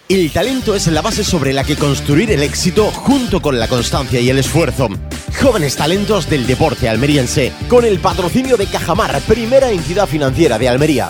El talento es la base sobre la que construir el éxito junto con la constancia y el esfuerzo. Jóvenes talentos del deporte almeriense, con el patrocinio de Cajamar, primera entidad financiera de Almería.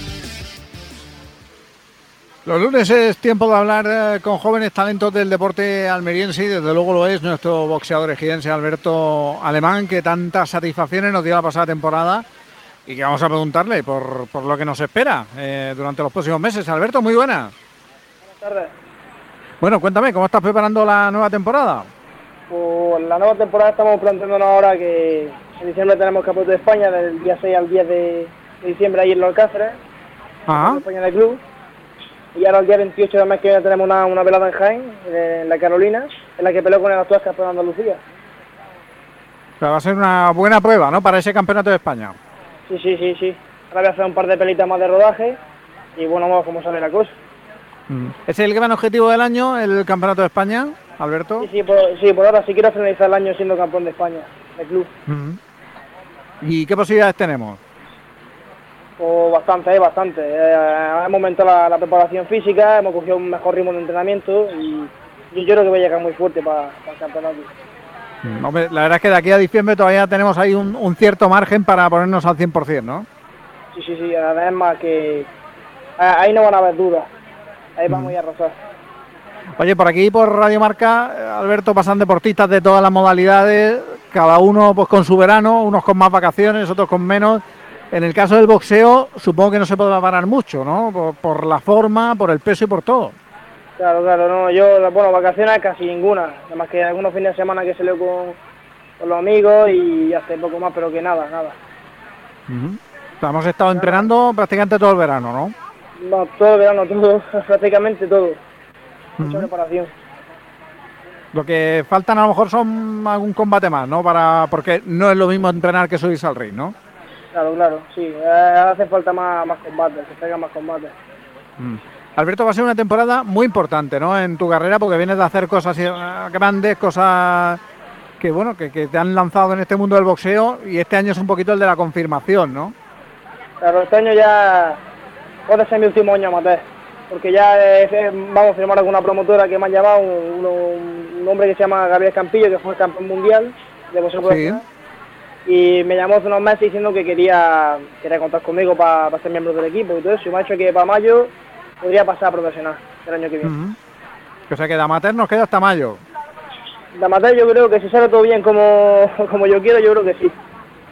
Los lunes es tiempo de hablar con jóvenes talentos del deporte almeriense y desde luego lo es nuestro boxeador ejidense Alberto Alemán, que tantas satisfacciones nos dio la pasada temporada y que vamos a preguntarle por lo que nos espera durante los próximos meses. Alberto, muy buenas. Buenas tardes. Bueno, cuéntame, ¿cómo estás preparando la nueva temporada? Pues la nueva temporada estamos planteándonos ahora que en diciembre tenemos Campeonato de España, del día 6 al 10 de diciembre ahí en Los Alcáceres, Ajá. en España de club. Y ahora el día 28 del mes que viene tenemos una velada en Jaén, en la Carolina, en la que peleó con el actual campeón de Andalucía. O sea, va a ser una buena prueba, ¿no?, para ese Campeonato de España. Sí. Ahora voy a hacer un par de pelitas más de rodaje y bueno, vamos a ver cómo sale la cosa. ¿Es el gran objetivo del año, el Campeonato de España, Alberto? Sí, por ahora sí quiero finalizar el año siendo campeón de España, de club. ¿Y qué posibilidades tenemos? Pues bastante. Hemos aumentado la preparación física, hemos cogido un mejor ritmo de entrenamiento y yo creo que voy a llegar muy fuerte para el campeonato. Hombre, la verdad es que de aquí a diciembre todavía tenemos ahí un cierto margen para ponernos al 100%, ¿no? Sí, además que ahí no van a haber dudas, ahí vamos a ir a rozar. Oye, por aquí por Radio Marca, Alberto, pasan deportistas de todas las modalidades, cada uno pues con su verano, unos con más vacaciones, otros con menos. En el caso del boxeo, supongo que no se podrá parar mucho, ¿no? Por la forma, por el peso y por todo. Claro, no, yo, vacaciones casi ninguna, nada más que algunos fines de semana que salgo con los amigos y hace poco más, pero que nada. O sea, hemos estado entrenando prácticamente todo el verano, ¿no? No, todo el verano, todo, prácticamente todo. Mucha preparación. Lo que faltan a lo mejor son algún combate más, ¿no? Porque no es lo mismo entrenar que subirse al ring, ¿no? Claro, sí. Hace falta más combates, que salgan más combates. Alberto, va a ser una temporada muy importante, ¿no?, en tu carrera, porque vienes de hacer cosas grandes, cosas que, bueno, que te han lanzado en este mundo del boxeo, y este año es un poquito el de la confirmación, ¿no? Claro, este año ya puede ser mi último año amateur, porque ya vamos a firmar alguna promotora que me ha llamado, un hombre que se llama Gabriel Campillo, que fue campeón mundial de boxeo profesional. Y me llamó hace unos meses diciendo que quería contar conmigo para ser miembro del equipo y todo eso, y me ha dicho que para mayo podría pasar a profesional el año que viene. O sea que de amateur nos queda hasta mayo. De amateur yo creo que si sale todo bien como yo quiero, yo creo que sí.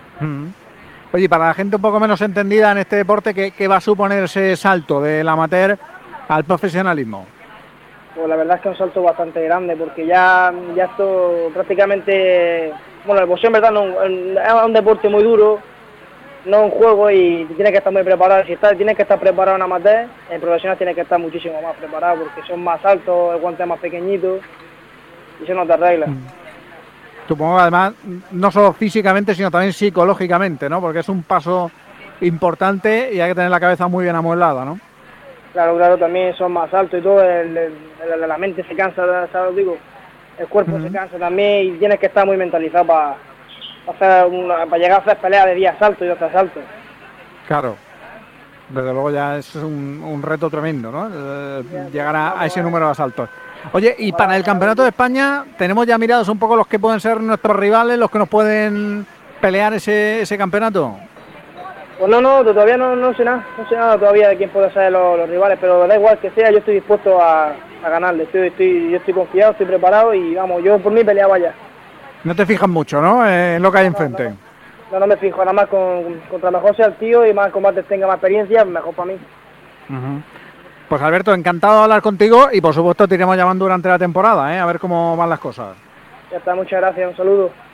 Oye, para la gente un poco menos entendida en este deporte, ¿qué va a suponer ese salto del amateur al profesionalismo? Pues la verdad es que es un salto bastante grande, porque ya esto prácticamente... Bueno, el boxeo en verdad es un deporte muy duro, no es un juego y tienes que estar muy preparado. Si tienes que estar preparado en amateur, en profesional tienes que estar muchísimo más preparado, porque son más altos, el guante es más pequeñito y eso no te arregla. Supongo que además, no solo físicamente, sino también psicológicamente, ¿no? Porque es un paso importante y hay que tener la cabeza muy bien amueblada, ¿no? Claro, también son más altos y todo, la mente se cansa, ¿sabes? Digo, el cuerpo se cansa también y tienes que estar muy mentalizado para llegar a hacer peleas de 10 asaltos y 12 asaltos. Claro, desde luego ya es un reto tremendo, ¿no? Llegar a ese número de asaltos. Oye, y para el Campeonato de España, ¿tenemos ya mirados un poco los que pueden ser nuestros rivales, los que nos pueden pelear ese campeonato? Pues no, todavía no sé nada todavía de quién puede ser los rivales, pero da igual que sea, yo estoy dispuesto a ganarle, yo estoy confiado, estoy preparado y vamos, yo por mí peleaba ya. No te fijas mucho, ¿no?, en lo que hay enfrente. No me fijo, nada más contra mejor sea el tío y más combates tenga más experiencia, mejor para mí. Pues Alberto, encantado de hablar contigo y por supuesto te iremos llamando durante la temporada, a ver cómo van las cosas. Ya está, muchas gracias, un saludo.